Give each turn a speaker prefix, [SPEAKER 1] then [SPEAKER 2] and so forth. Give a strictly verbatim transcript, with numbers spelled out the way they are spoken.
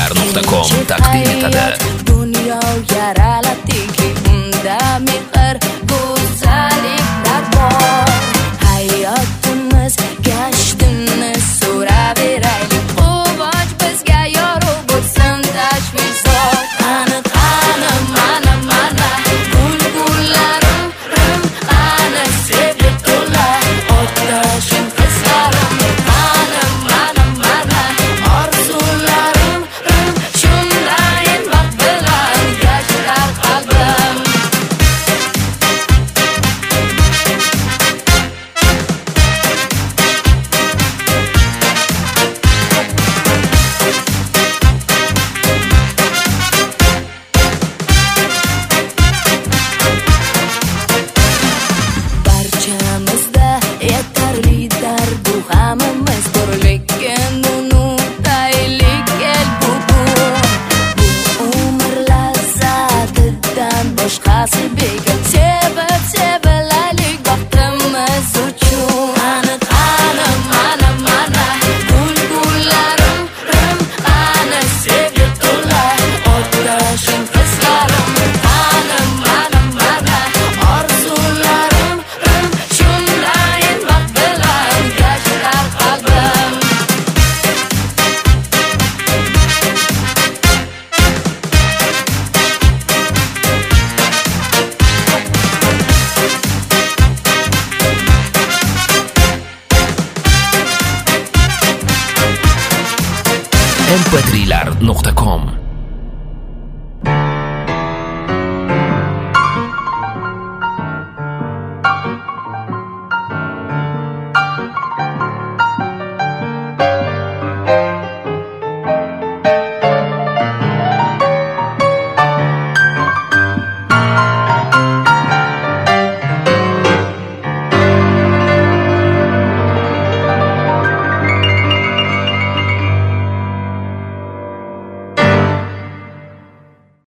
[SPEAKER 1] lar nuqta com taqdim etadi.
[SPEAKER 2] Dunyo yaraladiki, unda mehr, go'zalliklar bor. Hayotimiz gashtini so'raveraylik, quvonch bizga yorug' bo'lsin tashvishot. Qani qani mana mana bulbullarim, qani sevgi to'la otashin qizlarim. Qani mana mana orzularim, shundayin vaqt bilan yashar qalbim. Barchamizda yetarli dardu g'amimiz bor, lekin unutaylik el bu bu Bu umr lazzatidan boshqasi bekor. Sevib sevilaylik baxtimiz uchun. Qani qani mana mana bulbullarim, qani sevgi to'la otashin qizlarim. Qani mana mana orzularim, shundayin vaqt bilan yashar qalbim.
[SPEAKER 1] m p three lar nuqta com